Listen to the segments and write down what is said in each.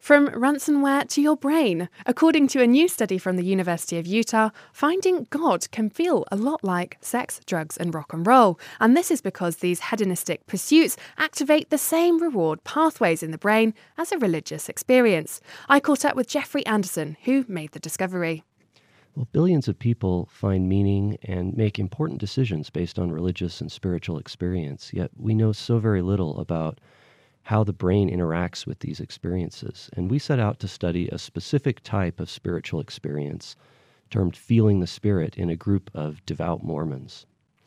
From ransomware to your brain. According to a new study from the University of Utah, finding God can feel a lot like sex, drugs, and rock and roll. And this is because these hedonistic pursuits activate the same reward pathways in the brain as a religious experience. I caught up with Jeffrey Anderson, who made the discovery. Well, billions of people find meaning and make important decisions based on religious and spiritual experience, yet we know so very little about how the brain interacts with these experiences. And we set out to study a specific type of spiritual experience termed feeling the Spirit in a group of devout Mormons.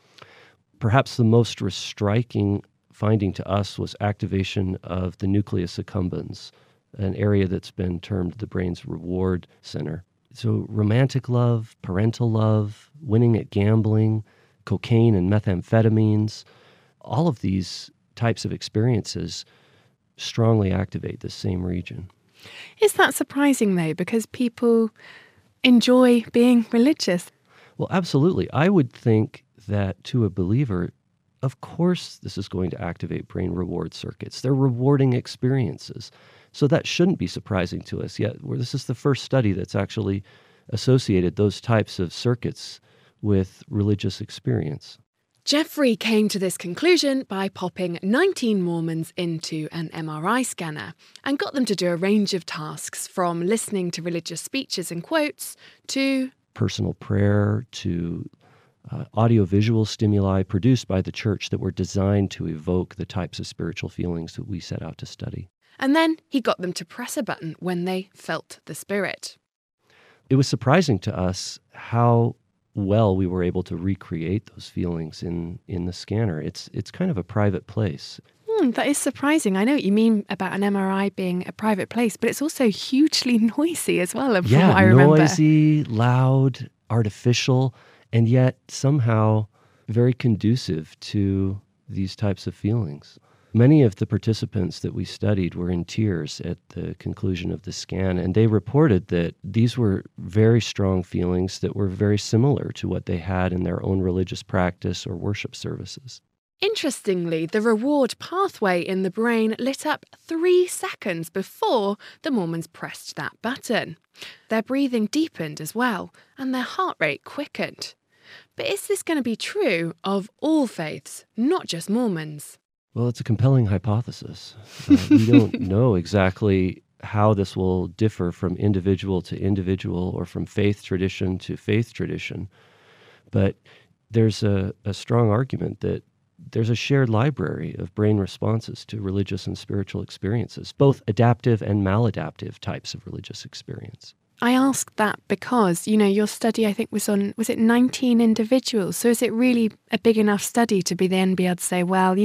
Perhaps the most striking finding to us was activation of the nucleus accumbens, an area that's been termed the brain's reward center. So romantic love, parental love, winning at gambling, cocaine and methamphetamines, all of these types of experiences strongly activate this same region. Is that surprising, though, because people enjoy being religious? Well, absolutely. I would think that to a believer, of course, this is going to activate brain reward circuits. They're rewarding experiences. So that shouldn't be surprising to us yet. This is the first study that's actually associated those types of circuits with religious experience. Jeffrey came to this conclusion by popping 19 Mormons into an MRI scanner and got them to do a range of tasks from listening to religious speeches and quotes to personal prayer, to audiovisual stimuli produced by the church that were designed to evoke the types of spiritual feelings that we set out to study. And then he got them to press a button when they felt the Spirit. It was surprising to us how well we were able to recreate those feelings in the scanner. It's kind of a private place. That is surprising. I know what you mean about an MRI being a private place, but it's also hugely noisy as well, from what I remember. Noisy, loud, artificial, and yet somehow very conducive to these types of feelings. Many of the participants that we studied were in tears at the conclusion of the scan, and they reported that these were very strong feelings that were very similar to what they had in their own religious practice or worship services. Interestingly, the reward pathway in the brain lit up 3 seconds before the Mormons pressed that button. Their breathing deepened as well, and their heart rate quickened. But is this going to be true of all faiths, not just Mormons? Well, it's a compelling hypothesis. We don't know exactly how this will differ from individual to individual or from faith tradition to faith tradition. But there's a strong argument that there's a shared library of brain responses to religious and spiritual experiences, both adaptive and maladaptive types of religious experience. I asked that because, your study, I think, was it 19 individuals? So is it really a big enough study to then be able to say, well,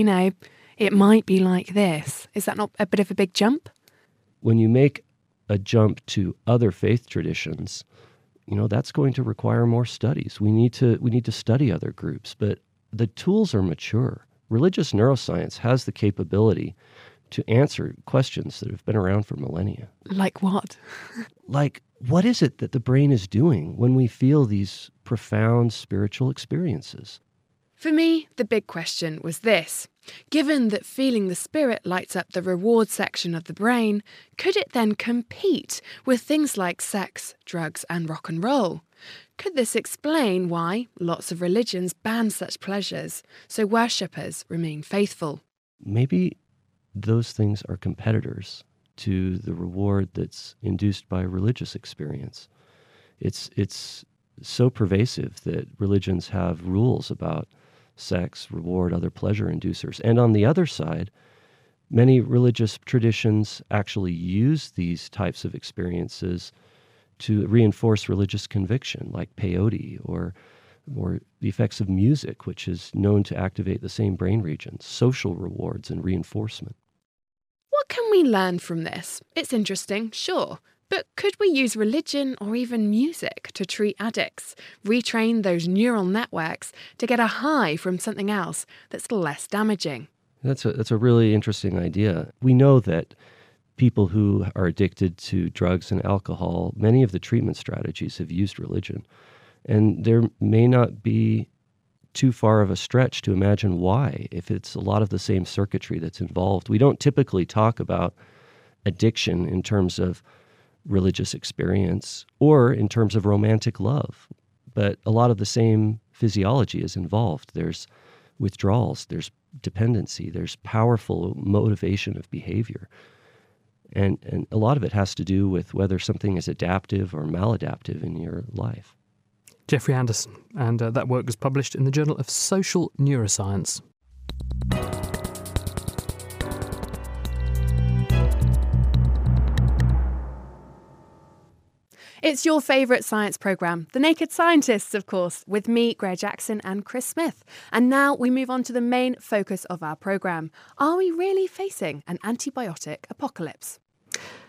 it might be like this? Is that not a bit of a big jump? When you make a jump to other faith traditions, that's going to require more studies. We need to study other groups, but the tools are mature. Religious neuroscience has the capability to answer questions that have been around for millennia. Like what? Like, what is it that the brain is doing when we feel these profound spiritual experiences? For me, the big question was this. Given that feeling the Spirit lights up the reward section of the brain, could it then compete with things like sex, drugs, and rock and roll? Could this explain why lots of religions ban such pleasures, so worshippers remain faithful? Maybe those things are competitors to the reward that's induced by religious experience. It's so pervasive that religions have rules about sex, reward, other pleasure inducers. And on the other side, many religious traditions actually use these types of experiences to reinforce religious conviction, like peyote or the effects of music, which is known to activate the same brain regions, social rewards and reinforcement. What can we learn from this? It's interesting, sure. But could we use religion or even music to treat addicts, retrain those neural networks to get a high from something else that's less damaging? That's a really interesting idea. We know that people who are addicted to drugs and alcohol, many of the treatment strategies have used religion. And there may not be too far of a stretch to imagine why, if it's a lot of the same circuitry that's involved. We don't typically talk about addiction in terms of religious experience or in terms of romantic love. But a lot of the same physiology is involved. There's withdrawals, there's dependency, there's powerful motivation of behavior. And a lot of it has to do with whether something is adaptive or maladaptive in your life. Jeffrey Anderson, and that work was published in the Journal of Social Neuroscience. It's your favourite science programme, The Naked Scientists, of course, with me, Greer Jackson, and Chris Smith. And now we move on to the main focus of our programme. Are we really facing an antibiotic apocalypse?